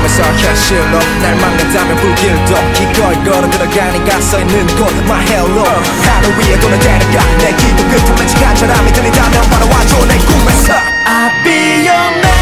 꿈에서 현실로 날 막는다면 불길도 기꺼이 걸어 들어가니까 써있는 곳 My Hello 하늘 위에 도는 대는가 내 기분 끝은 왠지 간절함이 들린다면 바로 와줘 내 꿈에서 I'll be your man